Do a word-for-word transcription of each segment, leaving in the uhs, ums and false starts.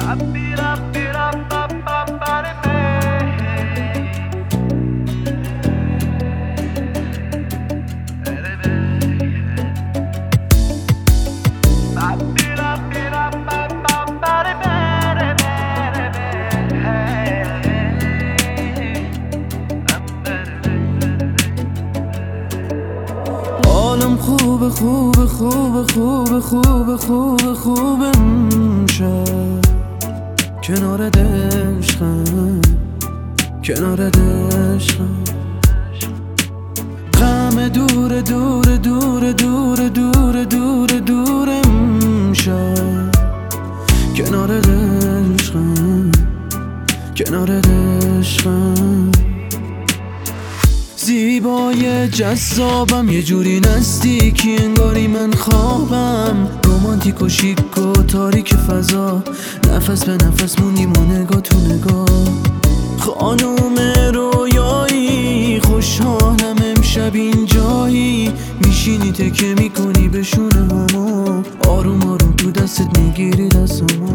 حالم خوبه خوبه خوبه خوبه خوبه خوبه خوبه امشب کنارت عشقم کنارت عشقم غم دور دور دور دور دور دور دور امشب کنارت عشقم کنارت عشقم زیبای جذابم یه جوری نزدیکی انگاری من خوابم رومانتیک و شیک و تاریک فضا نفس به نفس موندیم و نگاه تو نگاه خانوم رویایی خوشحالم امشب اینجایی میشینی تکه میکنی به شونه همو آروم آروم تو دستت میگیری دستمو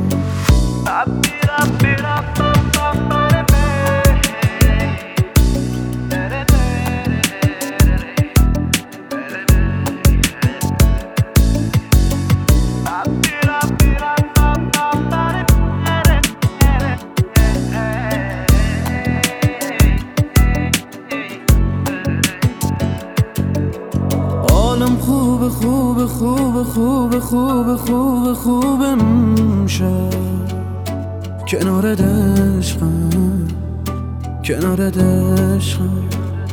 حالم خوبه خوبه خوبه خوبه خوبه خوبه خوبه امشب کنارت عشقم کنارت عشقم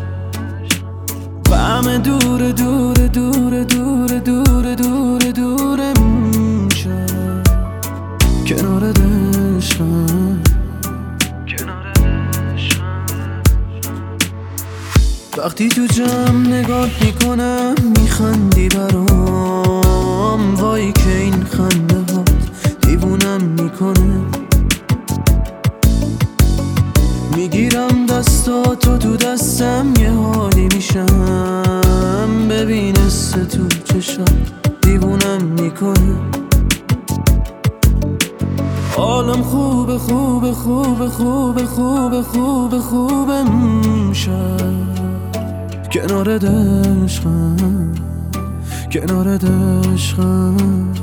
غم دور دور دور دور دور دور دور امشب کنارت عشقم وقتی تو جمع نگاه میکنم میخندی برام وای که این خنده هات دیوونم میکنه میگیرم دستاتو تو دستم یه حالی میشم ببین حس تو چشم دیوونم میکنه حالم خوبه خوبه خوبه خوبه خوبه خوبه خوبه امشب کنارت عشقم کنارت عشقم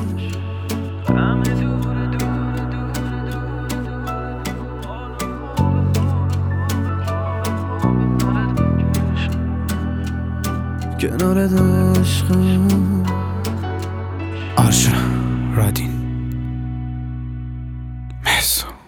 کنارت عشقم آرشا رادین مهسا